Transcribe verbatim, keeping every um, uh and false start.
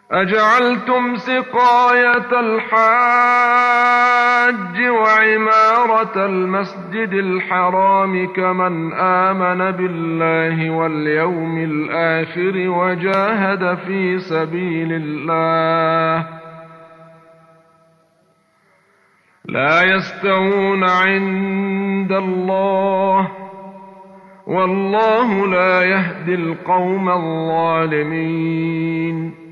أجعلتم سقاية الحاج وعمارة المسجد الحرام كمن آمن بالله واليوم الآخر وجاهد في سبيل الله لا يستوون عند الله والله لا يهدي القوم الظالمين